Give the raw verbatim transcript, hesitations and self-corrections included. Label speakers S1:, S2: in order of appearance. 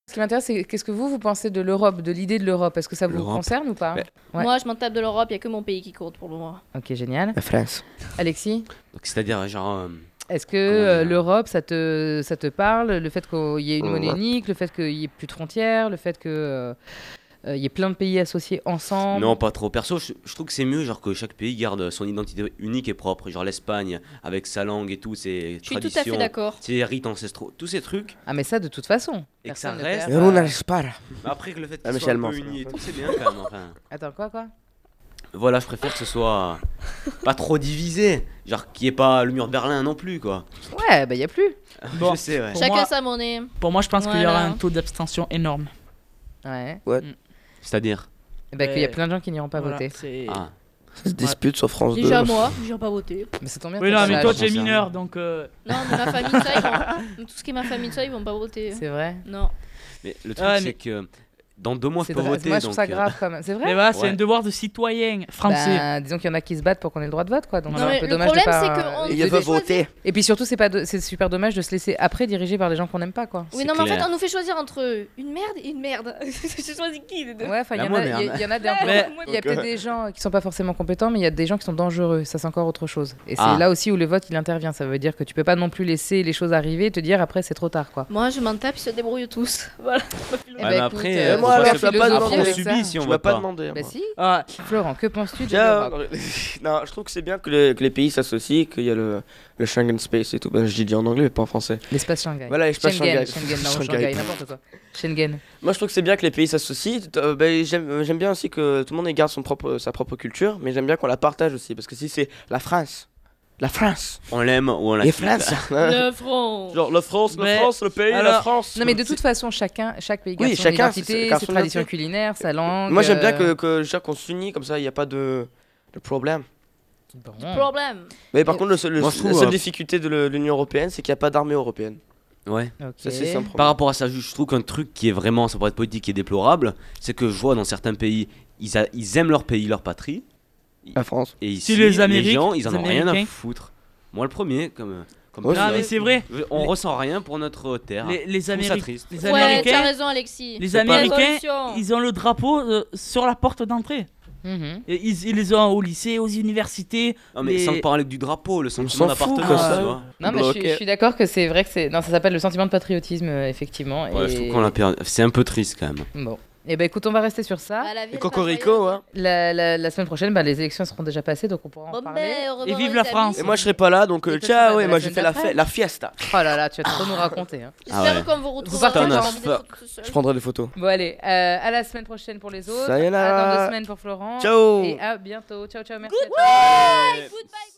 S1: Ce qui m'intéresse, c'est qu'est-ce que vous, vous pensez de l'Europe, de l'idée de l'Europe? Est-ce que ça vous
S2: L'Europe.
S1: concerne ou pas?
S2: Ouais.
S1: Ouais.
S3: Moi, je m'en tape de l'Europe, il n'y a que mon pays qui compte pour le moment.
S1: Ok, génial.
S4: La France.
S1: Alexis,
S2: Donc, c'est-à-dire, genre. euh,
S1: est-ce que
S2: Comment
S1: euh,
S2: dire
S1: l'Europe, ça te, ça te parle? Le fait qu'il y ait une
S4: Euh,
S1: monnaie
S4: ouais.
S1: unique, le fait qu'il n'y ait plus de frontières, le fait qu'il euh, euh, y ait plein de pays associés ensemble?
S2: Non, pas trop. Perso, je, je trouve que c'est mieux genre que chaque pays garde son identité unique et propre. Genre l'Espagne, avec sa langue et tout, ses
S3: Je suis tout à
S2: traditions,
S3: fait d'accord.
S2: ses rites ancestraux, tous ces trucs.
S1: Ah, mais ça, de toute façon.
S2: Et que ça
S1: Personne ne
S2: reste-
S1: perd,
S4: Et on
S1: euh,
S4: n'arrive pas là.
S2: Mais après, que le fait
S4: Ah,
S2: qu'ils soient un
S4: Michel
S2: peu
S4: Mann.
S2: unis et tout, c'est bien quand même. Enfin,
S1: Attends, quoi, quoi?
S2: voilà, je préfère que ce soit pas trop divisé. Genre qu'il n'y ait pas le mur de Berlin non plus, quoi.
S1: Ouais, bah, il n'y a plus.
S5: Bon.
S2: Je sais, ouais.
S5: Pour
S3: Chacun
S5: moi-
S3: sa monnaie.
S5: Pour moi, je pense qu'il y aura
S3: Voilà.
S5: un taux d'abstention énorme.
S1: Ouais.
S2: C'est-à-dire.
S1: Et bah, qu'il y a
S5: Ouais.
S1: plein de gens qui n'iront pas
S5: Voilà,
S1: voter.
S5: c'est-
S2: Ah.
S4: Ça se dispute sur France deux.
S3: Déjà moi, j'ai pas voté.
S1: Mais ça tombe bien.
S5: Oui,
S1: t'as
S5: non,
S1: pas
S5: mais
S1: l'âge.
S5: toi,
S2: j'en
S5: tu es
S2: sais
S5: mineur,
S2: rien.
S5: donc. euh,
S3: Non, mais ma famille, ça, ils vont... tout ce qui est ma famille, ça, ils vont pas voter.
S1: C'est vrai.
S3: Non.
S2: Mais le truc,
S5: Ouais,
S2: c'est
S5: mais-
S2: que dans deux mois, je
S1: C'est
S2: peux
S1: dra-
S2: voter.
S1: Moi, je trouve
S2: donc,
S1: ça
S2: euh,
S1: grave quand même. C'est
S5: Mais
S1: vrai?
S5: voilà, c'est
S2: Ouais.
S5: un devoir de citoyen français.
S1: Bah, disons qu'il y en a qui se battent pour qu'on ait le droit de vote, quoi. Donc
S5: Non,
S1: c'est
S3: mais
S1: un peu
S3: le
S1: dommage de
S3: problème,
S1: pas.
S3: c'est que on-
S4: Et
S3: de
S4: il veut
S3: choisir.
S4: voter.
S1: Et puis surtout, c'est pas, de- c'est super dommage de se laisser après diriger par les gens qu'on n'aime pas, quoi.
S3: Oui,
S2: C'est
S3: non, mais en fait,
S2: clair.
S3: on nous fait choisir entre une merde et une merde. J'ai choisi qui des deux?
S1: Ouais, enfin, il y,
S2: La
S1: en
S2: moins
S1: a- il y a-
S2: merde.
S1: il y en a des un peu-
S5: Mais-
S1: il y a peut-être des gens qui sont pas forcément compétents, mais il y a des gens qui sont dangereux. Ça, c'est encore autre chose. Et c'est
S2: Ah.
S1: là aussi où le vote il intervient. Ça veut dire que tu peux pas non plus laisser les choses arriver et te dire après c'est trop tard, quoi.
S3: Moi, je m'en tape, ils se débrouillent tous. Voilà.
S1: Eh
S2: Ouais,
S1: ben,
S2: mais
S1: écoute,
S2: après,
S1: euh,
S2: euh,
S4: moi,
S2: faut
S4: alors,
S2: pas
S4: je dois
S2: se-
S4: pas
S2: après,
S4: demander.
S2: on
S4: avec
S2: subit si on
S4: Je
S2: vote
S4: vais pas
S2: pas.
S4: demander.
S1: Bah
S4: moi.
S1: si.
S5: Ah,
S1: Florent, que penses-tu de
S4: Tiens,
S1: l'Europe?
S4: non, je trouve que c'est bien que les, que les pays s'associent, qu'il y a le, le Schengen Space et tout. Ben, je dis en anglais, mais pas en français.
S1: L'espace Shanghai.
S4: Voilà, l'espace
S1: Schengen,
S4: Shanghai.
S1: Schengen, non,
S4: Shanghai.
S1: Shanghai, n'importe quoi. Schengen.
S4: Moi, je trouve que c'est bien que les pays s'associent. Euh, ben, j'aime, j'aime bien aussi que tout le monde garde son propre, sa propre culture, mais j'aime bien qu'on la partage aussi. Parce que si c'est la France, la France,
S2: On l'aime ou on la
S4: les
S2: quitte.
S4: France,
S3: Le front.
S4: genre la France, la
S5: Mais-
S4: France, le pays, la
S5: alors-
S4: France.
S1: Non, mais de toute façon, chacun, chaque pays
S4: Oui,
S1: garde son
S4: chacun,
S1: identité,
S4: c'est-
S1: ses
S4: garde son
S1: traditions
S4: identité.
S1: culinaires, sa langue.
S4: Moi, j'aime bien
S1: euh,
S4: que, que chaque on s'unit, comme ça, il n'y a pas de, de problème.
S1: bon.
S3: Problème.
S4: Mais par
S1: Et-
S4: contre, le seul- le-
S2: Moi, je trouve,
S4: la seule
S2: euh,
S4: difficulté de le- l'Union Européenne, c'est qu'il n'y a pas d'armée européenne.
S2: Ouais.
S1: Ok.
S4: Ça, c'est ça, un
S2: Par
S4: problème.
S2: rapport à ça, je je trouve qu'un truc qui est vraiment, ça pourrait être politique et déplorable, c'est que je vois dans certains pays, ils, a- ils aiment leur pays, leur patrie,
S4: La France.
S2: et ici,
S5: les Amériques,
S2: gens, ils en
S5: les
S2: ont rien à
S5: Américains.
S2: foutre. Moi, le premier, comme. comme
S4: Ouais,
S2: président,
S5: Non, mais c'est vrai.
S2: je- on
S5: Les-
S2: ressent rien pour notre terre.
S5: Les, les,
S2: Je trouve ça
S5: Américains,
S2: triste.
S5: les
S3: Ouais, tu as
S5: Américains,
S3: raison, Alexis.
S5: les
S2: C'est pas-
S5: Américains,
S3: Révolution.
S5: ils ont le drapeau euh, sur la porte d'entrée.
S1: Mhm.
S5: Et Ils, ils les ont au lycée, aux universités.
S2: Non, mais
S5: les-
S2: sans parler du drapeau, le sentiment
S4: s'en fout,
S2: d'appartenance,
S5: quoi, ça.
S2: tu vois.
S1: Non, mais je suis,
S4: Bloqué.
S1: je suis d'accord que c'est vrai que c'est. Non, ça s'appelle le sentiment de patriotisme, euh, effectivement.
S2: Ouais,
S1: et...
S2: je trouve qu'on l'a perdu. C'est un peu triste quand même.
S1: Bon. Eh ben écoute, on va rester sur ça.
S3: Bah, la vie
S4: Et
S3: est
S4: Cocorico,
S3: pas
S4: hein.
S1: La, la- la semaine prochaine, bah, les élections seront déjà passées, donc on pourra en
S3: Bon,
S1: parler.
S3: ben, au
S5: Et
S3: revoir,
S5: vive
S3: les
S5: la
S3: amis.
S5: France.
S4: Et moi, je serai pas là, donc
S1: Et
S4: euh,
S1: toi, tu
S4: ciao,
S1: vas
S4: ouais,
S1: la
S4: moi, j'ai
S1: semaine
S4: fait la,
S1: d'après
S4: fête, la fiesta.
S1: Oh là là, tu vas trop nous raconter. Hein.
S2: Ah
S3: J'espère
S2: ouais.
S3: qu'on vous retrouve.
S1: partez en
S4: Je prendrai des photos.
S1: Bon, allez, euh, à la semaine prochaine pour les autres.
S4: Sayonara.
S1: À dans deux semaines pour Florent.
S4: Ciao.
S1: Et à bientôt. Ciao, ciao, merci. à toi.
S3: Goodbye. Goodbye.